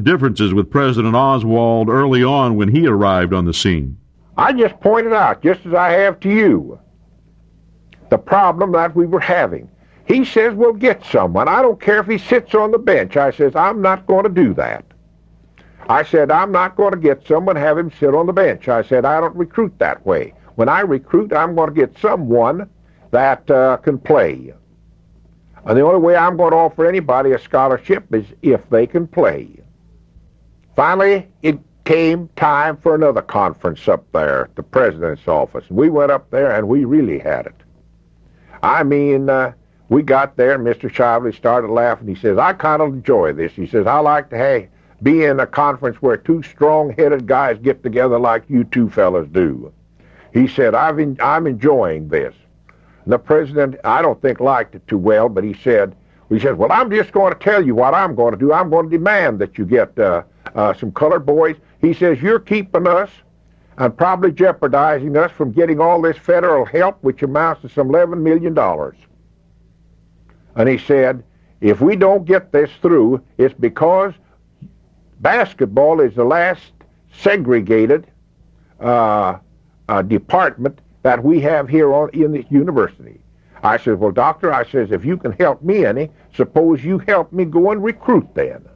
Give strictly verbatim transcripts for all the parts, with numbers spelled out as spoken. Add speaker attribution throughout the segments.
Speaker 1: differences with President Oswald early on when he arrived on the scene?
Speaker 2: I just pointed out, just as I have to you, the problem that we were having. He says, we'll get someone. I don't care if he sits on the bench. I says, I'm not going to do that. I said, I'm not going to get someone, have him sit on the bench. I said, I don't recruit that way. When I recruit, I'm going to get someone that uh, can play. And the only way I'm going to offer anybody a scholarship is if they can play. Finally, it came time for another conference up there at the president's office. We went up there, and we really had it. I mean, uh, we got there, and Mister Shively started laughing. He says, I kind of enjoy this. He says, I like to hey, be in a conference where two strong-headed guys get together like you two fellas do. He said, I've en- I'm enjoying this. And the president, I don't think, liked it too well, but he said, he said, well, I'm just going to tell you what I'm going to do. I'm going to demand that you get uh, uh, some colored boys. He says, you're keeping us and probably jeopardizing us from getting all this federal help, which amounts to some eleven million dollars. And he said, if we don't get this through, it's because basketball is the last segregated uh, uh, department that we have here on, in this university. I said, well, doctor, I says, if you can help me any, suppose you help me go and recruit then.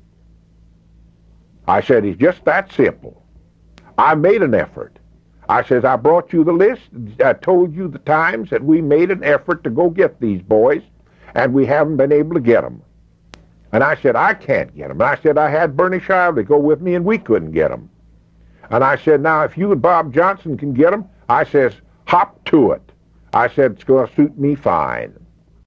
Speaker 2: I said, it's just that simple. I made an effort. I says, I brought you the list. I told you the times that we made an effort to go get these boys, and we haven't been able to get them. And I said, I can't get them. And I said, I had Bernie Shively go with me, and we couldn't get them. And I said, now, if you and Bob Johnson can get them, I says, hop to it. I said, it's going to suit me fine.